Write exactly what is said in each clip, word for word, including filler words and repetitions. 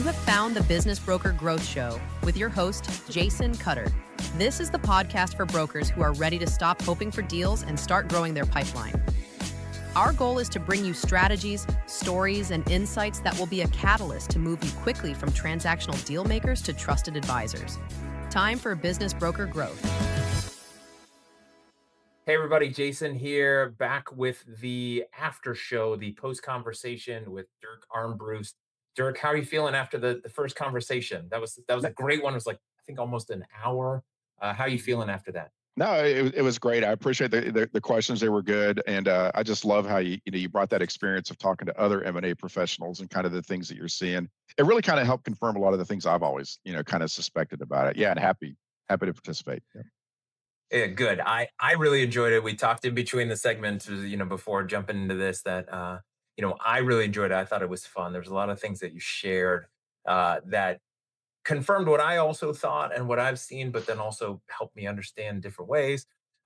have found the Business Broker Growth Show with your host, Jason Cutter. This is the podcast for brokers who are ready to stop hoping for deals and start growing their pipeline. Our goal is to bring you strategies, stories, and insights that will be a catalyst to move you quickly from transactional deal makers to trusted advisors. Time for Business Broker Growth. Hey everybody, Jason here, back with the after show, the post conversation with Dirk Armbruster. Dirk, how are you feeling after the, the first conversation? That was that was a great one. It was like I think almost an hour. Uh, how are you feeling after that? No, it, it was great. I appreciate the, the, the questions. They were good. And uh, I just love how you, you know, you brought that experience of talking to other M and A professionals and kind of the things that you're seeing. It really kind of helped confirm a lot of the things I've always, you know, kind of suspected about it. Yeah. And happy, happy to participate. Yeah. Yeah, good. I I really enjoyed it. We talked in between the segments, you know, before jumping into this that, uh, you know, I really enjoyed it. I thought it was fun. There's a lot of things that you shared uh, that confirmed what I also thought and what I've seen, but then also helped me understand different ways.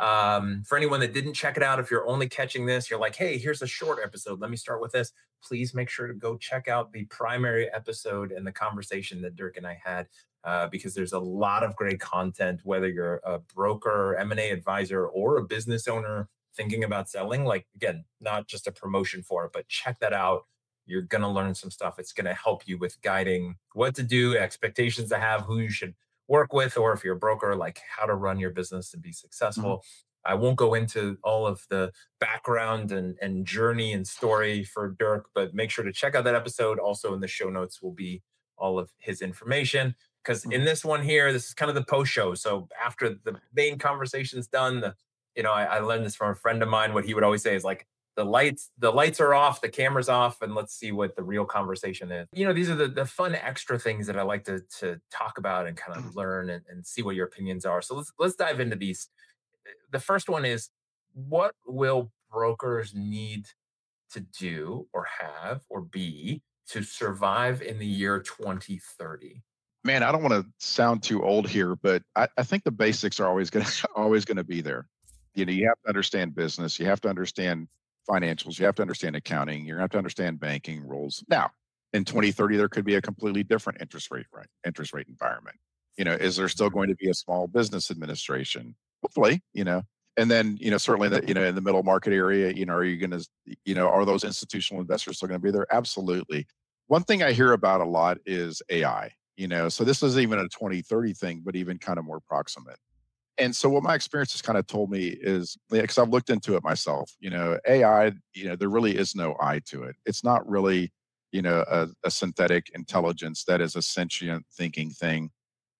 Um, for anyone that didn't check it out, if you're only catching this, you're like, hey, here's a short episode. Let me start with this. Please make sure to go check out the primary episode and the conversation that Dirk and I had, uh, because there's a lot of great content, whether you're a broker, M and A advisor, or a business owner thinking about selling. Like, again, not just a promotion for it, but check that out. You're going to learn some stuff. It's going to help you with guiding what to do, expectations to have, who you should work with, or if you're a broker, like how to run your business and be successful. Mm-hmm. I won't go into all of the background and, and journey and story for Dirk, but make sure to check out that episode. Also in the show notes will be all of his information. Because mm-hmm. in this one here, this is kind of the post show. So after the main conversation's done, the, you know, I, I learned this from a friend of mine. What he would always say is like, the lights, the lights are off, the camera's off, and let's see what the real conversation is. You know, these are the, the fun extra things that I like to, to talk about and kind of learn and, and see what your opinions are. So let's let's dive into these. The first one is, what will brokers need to do or have or be to survive in the year twenty thirty? Man, I don't want to sound too old here, but I, I think the basics are always going to always going to be there. You know, you have to understand business, you have to understand financials, you have to understand accounting, you have to understand banking rules. Now, in twenty thirty, there could be a completely different interest rate, right? Interest rate environment. You know, is there still going to be a small business administration? Hopefully, you know. And then, you know, certainly that, you know, in the middle market area, you know, are you going to, you know, are those institutional investors still going to be there? Absolutely. One thing I hear about a lot is A I, you know, so this isn't even a twenty thirty thing, but even kind of more proximate. And so what my experience has kind of told me is, because I've looked into it myself, you know, A I, you know, there really is no I to it. It's not really, you know, a, a synthetic intelligence that is a sentient thinking thing.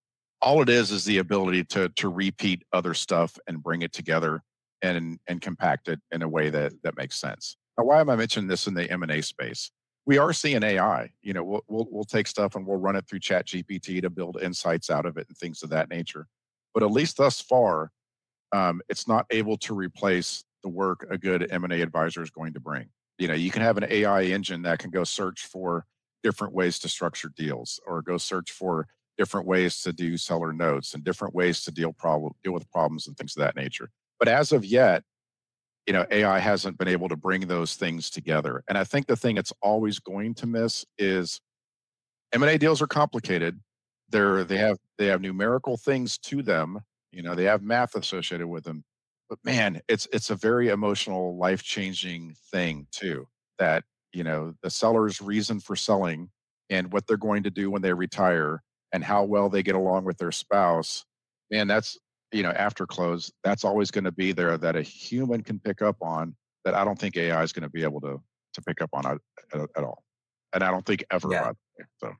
All it is is the ability to to repeat other stuff and bring it together and and compact it in a way that that makes sense. Now, why am I mentioning this in the M and A space? We are seeing A I. You know, we'll we'll, we'll take stuff and we'll run it through Chat G P T to build insights out of it and things of that nature. But at least thus far, um, it's not able to replace the work a good M and A advisor is going to bring. You know, you can have an A I engine that can go search for different ways to structure deals, or go search for different ways to do seller notes and different ways to deal problem deal with problems and things of that nature. But as of yet, you know, A I hasn't been able to bring those things together. And I think the thing it's always going to miss is M and A deals are complicated. They're they have they have numerical things to them. You know, they have math associated with them. But man, it's it's a very emotional, life-changing thing too. That, you know, the seller's reason for selling and what they're going to do when they retire and how well they get along with their spouse. Man, that's, you know, after close, that's always going to be there that a human can pick up on, that I don't think A I is going to be able to to pick up on at, at, at all. And I don't think ever. Yeah. By the way, so.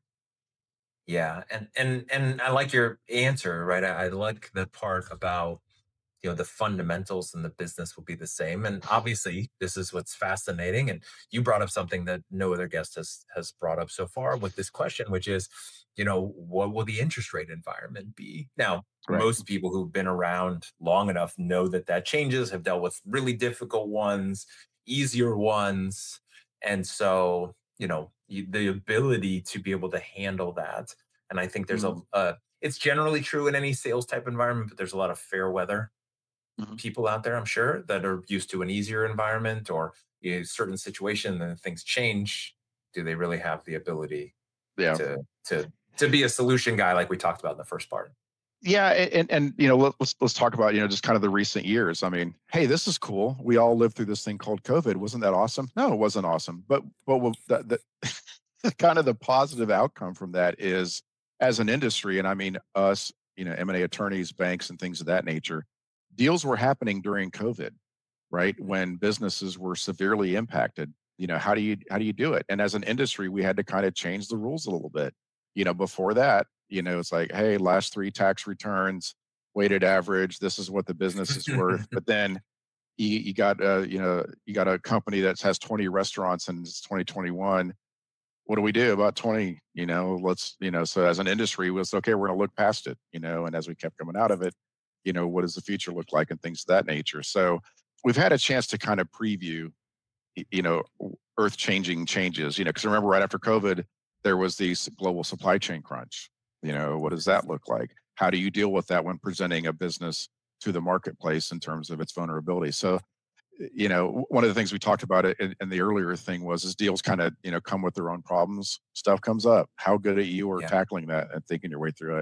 Yeah, and and and I like your answer, right? I, I like the part about, you know, the fundamentals in the business will be the same, and obviously this is what's fascinating. And you brought up something that no other guest has has brought up so far with this question, which is, you know, what will the interest rate environment be? Now, Right. most people who've been around long enough know that that changes, have dealt with really difficult ones, easier ones, and so, you know, you, the ability to be able to handle that. And I think there's Mhm. a, uh, it's generally true in any sales type environment, but there's a lot of fair weather Mhm. people out there, I'm sure, that are used to an easier environment or a certain situation, and then things change. Do they really have the ability Yeah. to to to be a solution guy like we talked about in the first part. Yeah, a- and and you know, let- let's let's talk about, you know, just kind of the recent years. I mean, hey, this is cool. We all lived through this thing called COVID. Wasn't that awesome? No, it wasn't awesome. But but what- the, the kind of the positive outcome from that is, as an industry, and I mean us, you know, M and A attorneys, banks, and things of that nature, deals were happening during COVID, right? When businesses were severely impacted. You know, how do you how do you do it? And as an industry, we had to kind of change the rules a little bit. You know, before that, you know, it's like, hey, last three tax returns, weighted average, this is what the business is worth. But then you, you got uh, you know, you got a company that has twenty restaurants and it's twenty twenty-one. What do we do about twenty? You know, let's, you know, so as an industry, was okay, we're gonna look past it, you know, and as we kept coming out of it, you know, what does the future look like and things of that nature. So we've had a chance to kind of preview, y- you know, earth changing changes, you know, because remember right after COVID, there was these global supply chain crunch. You know, what does that look like? How do you deal with that when presenting a business to the marketplace in terms of its vulnerability? So, you know, w- one of the things we talked about it in, in the earlier thing was is deals kind of, you know, come with their own problems. Stuff comes up. How good at you are Yeah. tackling that and thinking your way through it?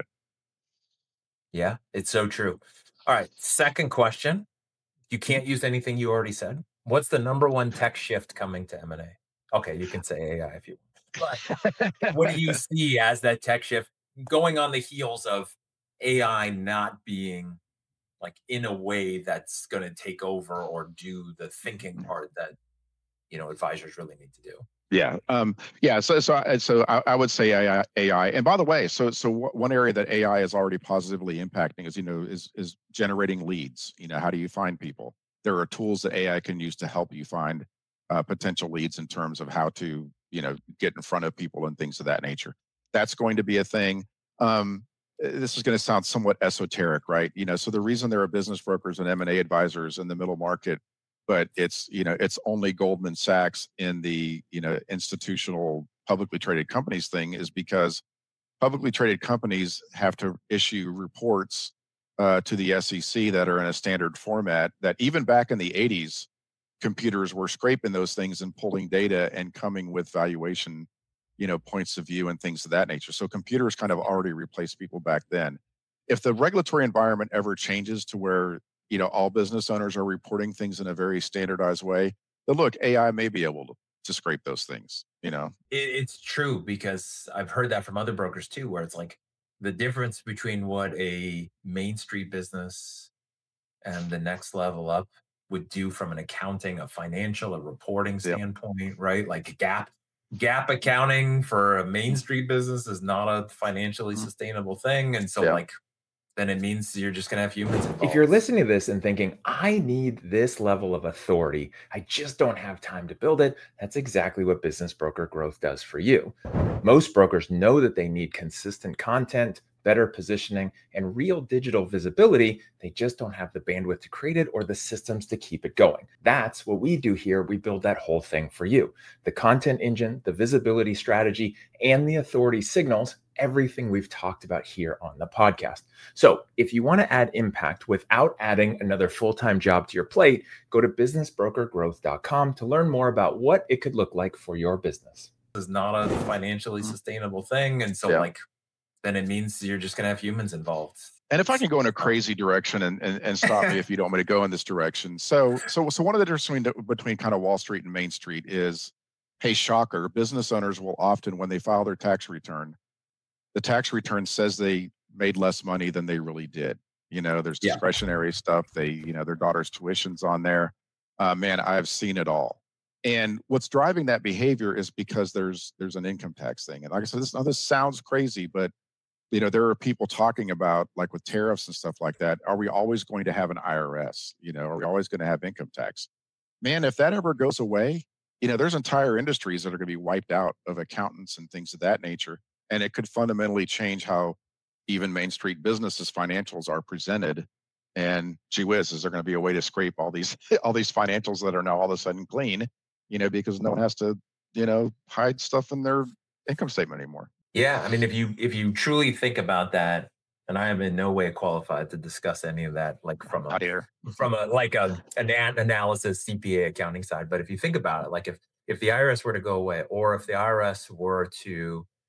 Yeah, it's so true. All right, second question. You can't use anything you already said. What's the number one tech shift coming to M and A? Okay, you can say A I if you want. But what do you see as that tech shift going on the heels of A I not being like in a way that's going to take over or do the thinking part that, you know, advisors really need to do? Yeah. Um, yeah. So, so, I- so I, I would say A I, A I. And by the way, so, so wh- one area that A I is already positively impacting is, you know, is, is generating leads. You know, how do you find people? There are tools that A I can use to help you find uh, potential leads in terms of how to, you know, get in front of people and things of that nature. That's going to be a thing. Um, uh, this is going to sound somewhat esoteric, right? You know, so the reason there are business brokers and M and A advisors in the middle market, but it's, you know, it's only Goldman Sachs in the, you know, institutional publicly traded companies thing is because publicly traded companies have to issue reports uh, to the S E C that are in a standard format that even back in the eighties, computers were scraping those things and pulling data and coming with valuation, you know, points of view and things of that nature. So computers kind of already replaced people back then. If the regulatory environment ever changes to where, you know, all business owners are reporting things in a very standardized way, then look, A I may be able to, to scrape those things, you know. It, it's true because I've heard that from other brokers too, where it's like the difference between what a Main Street business and the next level up would do from an accounting, a financial, a reporting Yep. standpoint, right? Like gap gap accounting for a Main Street business is not a financially Mhm. sustainable thing. And so Yeah. like then it means you're just gonna have humans involved. If you're listening to this and thinking, I need this level of authority, I just don't have time to build it, that's exactly what Business Broker Growth does for you. Most brokers know that they need consistent content, better positioning, and real digital visibility. They just don't have the bandwidth to create it or the systems to keep it going. That's what we do here. We build that whole thing for you. The content engine, the visibility strategy, and the authority signals, everything we've talked about here on the podcast. So if you want to add impact without adding another full-time job to your plate, go to business broker growth dot com to learn more about what it could look like for your business. Is not a financially Mhm. sustainable thing. And so Yeah. like then it means you're just gonna have humans involved. And if I can go in a So- crazy direction and, and, and stop me if you don't want me to go in this direction. So so so one of the differences between, between kind of Wall Street and Main Street is, hey, shocker, business owners will often, when they file their tax return, the tax return says they made less money than they really did. You know, there's Yeah. discretionary stuff. They, you know, their daughter's tuition's on there. Uh, man, I've seen it all. And what's driving that behavior is because there's there's an income tax thing. And like I said, this now this sounds crazy, but you know, there are people talking about like with tariffs and stuff like that. Are we always going to have an I R S? You know, are we always going to have income tax? Man, if that ever goes away, you know, there's entire industries that are going to be wiped out of accountants and things of that nature. And it could fundamentally change how even Main Street businesses financials are presented. And gee whiz, is there going to be a way to scrape all these all these financials that are now all of a sudden clean, you know, because no one has to, you know, hide stuff in their income statement anymore. Yeah, I mean, if you if you truly think about that, and I am in no way qualified to discuss any of that, like from a Not here. from a like a an an analysis C P A accounting side. But if you think about it, like if if the I R S were to go away, or if the I R S were to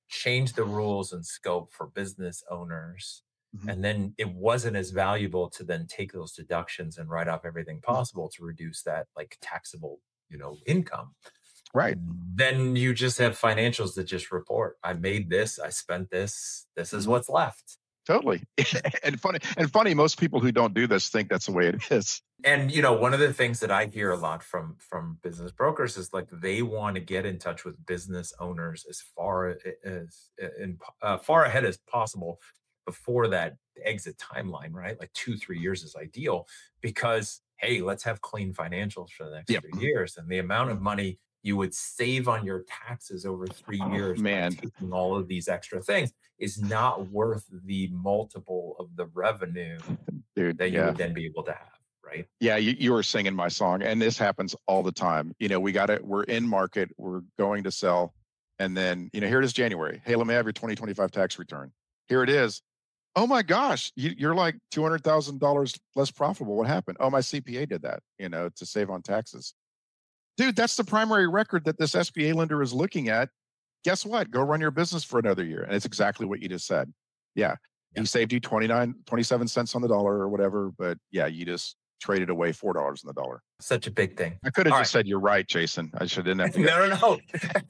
changed the rules and scope for business owners. Mhm. And then it wasn't as valuable to then take those deductions and write off everything possible to reduce that like taxable, you know, income. Right. Then you just have financials that just report, I made this, I spent this, this is Mhm. what's left. Totally. and funny, and funny, most people who don't do this think that's the way it is. And you know, one of the things that I hear a lot from from business brokers is like they want to get in touch with business owners as far a- as in, uh, far ahead as possible before that exit timeline, right? Like two, three years is ideal because hey, let's have clean financials for the next Yep. three years. And the amount of money you would save on your taxes over three Oh, years by man. taking all of these extra things is not worth the multiple of the revenue Dude, that you yeah. would then be able to have, right? Yeah, you, you were singing my song, and this happens all the time. You know, we got it. We're in market. We're going to sell, and then you know, here it is, January. Hey, let me have your twenty twenty-five tax return. Here it is. Oh my gosh, you, you're like two hundred thousand dollars less profitable. What happened? Oh, my C P A did that. You know, to save on taxes. Dude, that's the primary record that this S B A lender is looking at. Guess what? Go run your business for another year, and it's exactly what you just said. Yeah, Yeah. he saved you twenty-nine, twenty-seven cents on the dollar or whatever, but yeah, you just traded away four dollars on the dollar. Such a big thing. I could have All just said, you're right, Jason. I should have. No, no, no.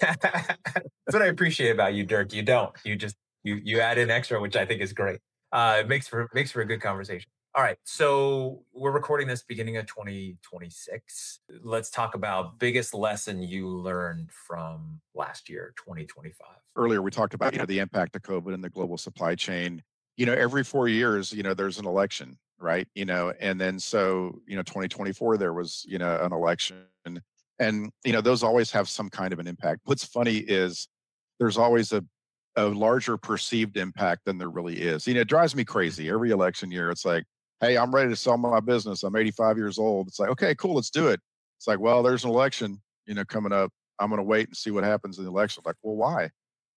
That's what I appreciate about you, Dirk. You don't. You just you you add in extra, which I think is great. Uh, it makes for makes for a good conversation. All right, so we're recording this beginning of twenty twenty-six. Let's talk about biggest lesson you learned from last year, twenty twenty-five. Earlier, we talked about you know the impact of COVID and the global supply chain. You know, every four years, you know, there's an election, right? You know, and then so you know, twenty twenty-four there was you know an election, and you know those always have some kind of an impact. What's funny is there's always a a larger perceived impact than there really is. You know, it drives me crazy every election year. It's like, hey, I'm ready to sell my business. I'm eighty-five years old. It's like, okay, cool, let's do it. It's like, well, there's an election, you know, coming up. I'm going to wait and see what happens in the election. Like, well, why?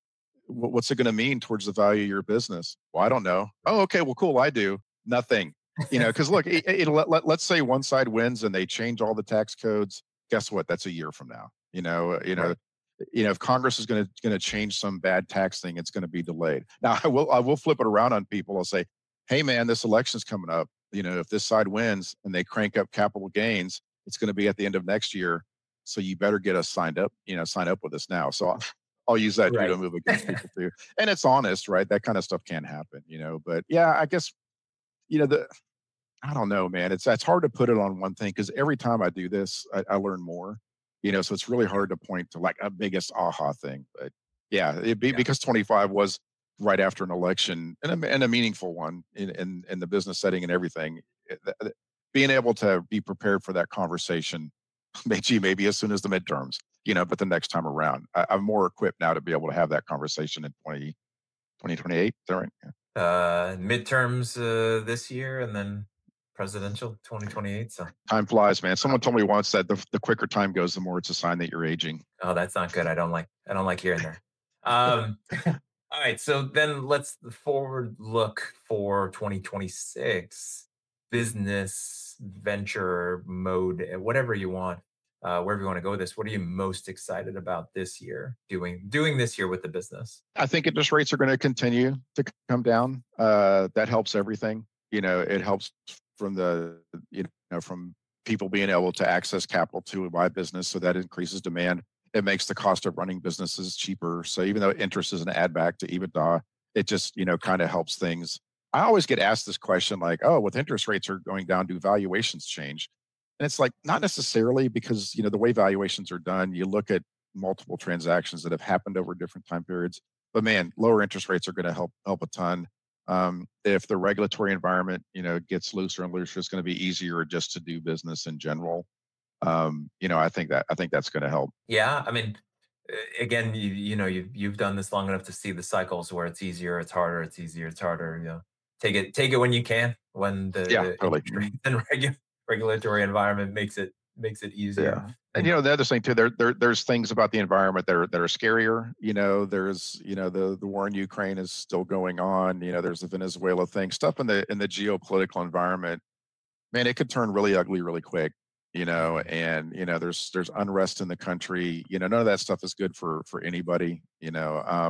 Wh- What's it going to mean towards the value of your business? Well, I don't know. Oh, okay, well, cool, I do. Nothing. You know, because look, it, it, let, let, let's say one side wins and they change all the tax codes. Guess what? That's a year from now. You know, you know, Right. you know, if Congress is going to going to change some bad tax thing, it's going to be delayed. Now, I will I will flip it around on people. I'll say, hey, man, this election's coming up. You know, if this side wins and they crank up capital gains, it's going to be at the end of next year. So you better get us signed up. You know, sign up with us now. So I'll, I'll use that too Right. to move against people too. And it's honest, right? That kind of stuff can happen. You know, but yeah, I guess you know the. I don't know, man. It's it's hard to put it on one thing because every time I do this, I, I learn more. You know, so it's really hard to point to like a biggest aha thing. But yeah, it'd be Yeah. because twenty-five was right after an election and a, and a meaningful one in, in in the business setting and everything. It- th- th- Being able to be prepared for that conversation, maybe maybe as soon as the midterms, you know, but the next time around, I, I'm more equipped now to be able to have that conversation in twenty twenty twenty-eight. Is that right? Yeah. Uh, midterms uh, this year, and then presidential twenty twenty-eight. So, Time flies, man. Someone told me once that the, the quicker time goes, the more it's a sign that you're aging. oh, that's not good. I don't like. I don't like hearing that. Um, all right. So then let's forward look for twenty twenty-six business venture mode, eh, whatever you want, uh, wherever you want to go with this. What are you most excited about this year doing doing this year with the business? I think interest rates are going to continue to c- come down. Uh, that helps everything. You know, it helps from the you know from people being able to access capital to buy business, so that increases demand. It makes the cost of running businesses cheaper. So even though interest is an add back to EBITDA, it just you know kind of helps things. I always get asked this question, like, "Oh, with interest rates are going down, do valuations change?" And it's like not necessarily because you know the way valuations are done. You look at multiple transactions that have happened over different time periods. But man, lower interest rates are going to help help a ton. Um, if the regulatory environment, you know, gets looser and looser, it's going to be easier just to do business in general. Um, you know, I think that I think that's going to help. Yeah, I mean, uh, again, you you know, you've you've done this long enough to see the cycles where it's easier, it's harder, it's easier, it's harder. You know, take it take it when you can, when the, Yeah, the totally. interest rate and regu- regulatory environment makes it makes it easier. Yeah. And you know, the other thing too, there, there there's things about the environment that are that are scarier. You know, there's you know the the war in Ukraine is still going on. You know, there's the Venezuela thing, stuff in the in the geopolitical environment. Man, it could turn really ugly really quick. You know, and you know, there's there's unrest in the country. You know, none of that stuff is good for for anybody. You know, um,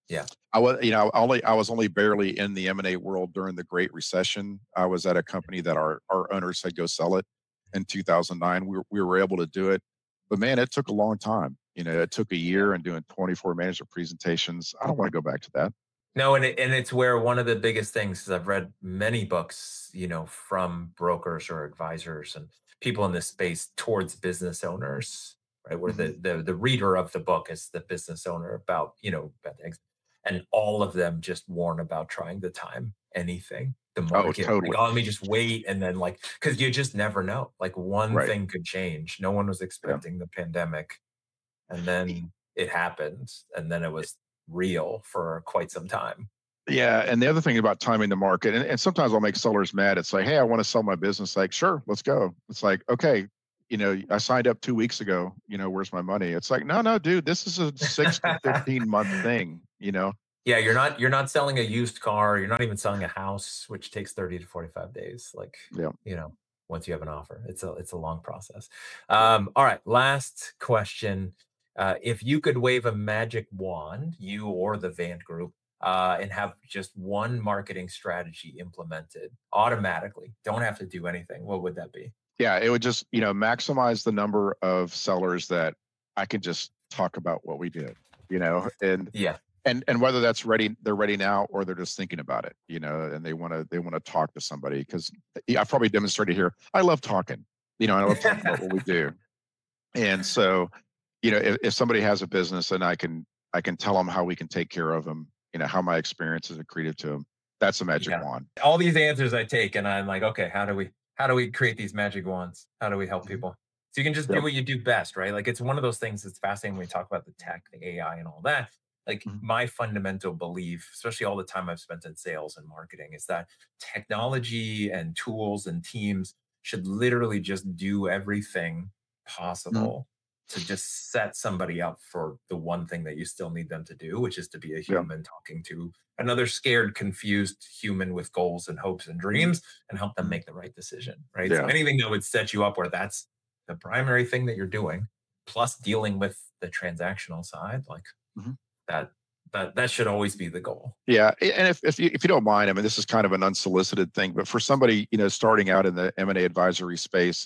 Yeah. I was, you know, only I was only barely in the M and A world during the Great Recession. I was at a company that our our owner said go sell it in two thousand nine. We were, we were able to do it, but man, it took a long time. You know, it took a Yeah. year and doing twenty-four management presentations. I don't want to go back to that. No, and it, and it's where one of the biggest things is I've read many books, you know, from brokers or advisors and people in this space towards business owners, right? Where Hmm. the the the reader of the book is the business owner about, you know, about things. And all of them just warn about trying to time anything, the Oh, market. Like, totally. oh, let me just wait. And then like, because you just never know. Like one Right. thing could change. No one was Yeah. expecting the pandemic. And then it happened. And then it was real for quite some time. Yeah, and the other thing about timing the market, and, and sometimes I'll make sellers mad. It's like, hey, I want to sell my business. Like, sure, let's go. It's like, okay, you know, I signed up two weeks ago. You know, where's my money? It's like, no, no, dude, this is a six to fifteen month thing. You know, Yeah, you're not you're not selling a used car, you're not even selling a house, which takes thirty to forty-five days, like, yeah, you know, once you have an offer. It's a it's a long process. yeah. Um, all right, last question. Uh, if you could wave a magic wand, you or the Vant Group, uh, and have just one marketing strategy implemented automatically, don't have to do anything, what would that be? Yeah, it would just, you know, maximize the number of sellers that I can just talk about what we did, you know, and Yeah, and and whether that's ready, they're ready now, or they're just thinking about it, you know, and they want to they want to talk to somebody because I've probably demonstrated here. I love talking, you know, and I love talking about what we do. And so, you know, if, if somebody has a business and I can I can tell them how we can take care of them, you know, how my experience is accretive to them, that's a magic yeah. wand. All these answers I take, and I'm like, okay, how do we how do we create these magic wands? How do we help Mhm. people? So you can just do Yep. what you do best, right? Like it's one of those things that's fascinating when we talk about the tech, the A I, and all that. Like Mhm. my fundamental belief, especially all the time I've spent in sales and marketing, is that technology and tools and teams should literally just do everything Mhm. possible to just set somebody up for the one thing that you still need them to do, which is to be a Yeah. human talking to another scared, confused human with goals and hopes and Mhm. dreams and help them Mhm. make the right decision. Right. So Yeah. anything that would set you up where that's the primary thing that you're doing, plus dealing with the transactional side, like Mhm. that, that, that should always be the goal. Yeah, a- and if if you, if you don't mind, I mean, this is kind of an unsolicited thing, but for somebody, you know, starting out in the M and A advisory space,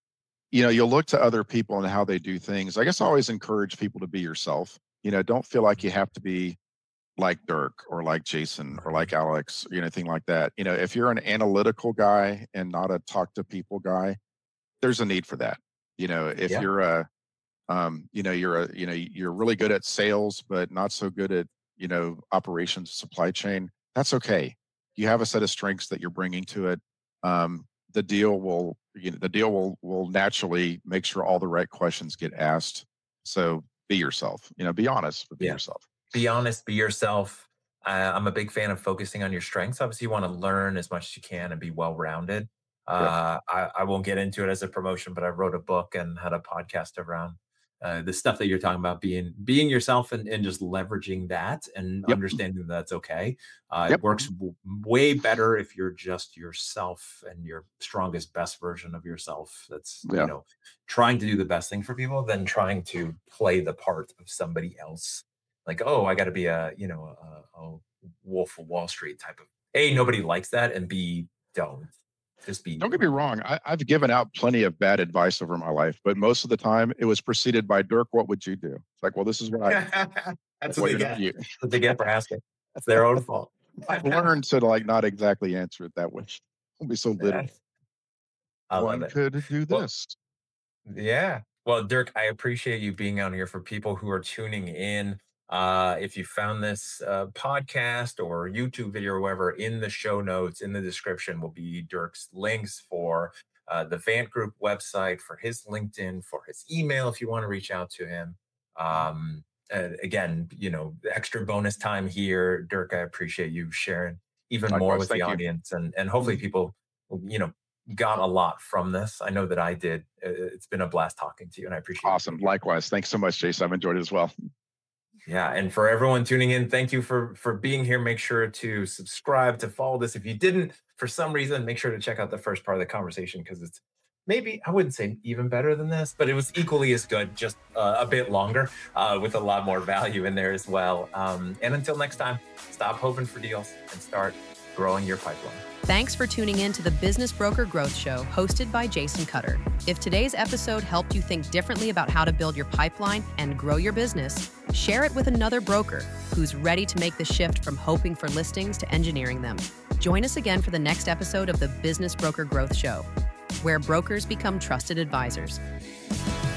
you know, you'll look to other people and how they do things. I guess I always encourage people to be yourself. You know, don't feel like you have to be like Dirk or like Jason or Right. like Alex or anything like that. You know, if you're an analytical guy and not a talk to people guy, there's a need for that. You know, if Yeah. you're a um, you know, you're a, you know, you're really good at sales, but not so good at, you know, operations, supply chain. That's okay. You have a set of strengths that you're bringing to it. Um, the deal will, you know, the deal will will naturally make sure all the right questions get asked. So be yourself. You know, be honest, but be Yeah. yourself. Be honest, be yourself. Uh, I'm a big fan of focusing on your strengths. Obviously, you want to learn as much as you can and be well rounded. Yeah. Uh, I, I won't get into it as a promotion, but I wrote a book and had a podcast around uh, the stuff that you're talking about, being being yourself and, and just leveraging that and Yep. understanding that that's okay. Uh, it Yep. works w- way better if you're just yourself and your strongest, best version of yourself. That's you Yeah. know trying to do the best thing for people than trying to play the part of somebody else like, oh, I got to be a, you know, a, a Wolf of Wall Street type of. A, nobody likes that, and B, don't just be Don't get you. me wrong. I, I've given out plenty of bad advice over my life, but most of the time it was preceded by Dirk. What would you do? It's like, well, this is what I do. That's Like, what well, they you're not get. you. That's what they get for asking. That's their own fault. I've learned to like not exactly answer it that way. Don't be so literal. Yes, I love One it. could do Well, this. yeah. Well, Dirk, I appreciate you being on here for people who are tuning in. Uh, if you found this uh, podcast or YouTube video or whatever, in the show notes, in the description will be Dirk's links for uh, the Vant Group website, for his LinkedIn, for his email if you want to reach out to him. Mhm. Um, and again, you know, the extra bonus time here, Dirk. I appreciate you sharing even more Likewise. with the Thank you. audience, and and hopefully Mhm. people, you know, got a lot from this. I know that I did. Uh, It's been a blast talking to you, and I appreciate you Awesome. being here. Likewise. Thanks so much, Jason. I've enjoyed it as well. Yeah, and for everyone tuning in, thank you for for being here. Make sure to subscribe, to follow this. If you didn't, for some reason, make sure to check out the first part of the conversation because it's maybe I wouldn't say even better than this, but it was equally as good, just uh, a bit longer, uh, with a lot more value in there as well. Um, and until next time, stop hoping for deals and start growing your pipeline. Thanks for tuning in to the Business Broker Growth Show, hosted by Jason Cutter. If today's episode helped you think differently about how to build your pipeline and grow your business, share it with another broker who's ready to make the shift from hoping for listings to engineering them. Join us again for the next episode of the Business Broker Growth Show, where brokers become trusted advisors.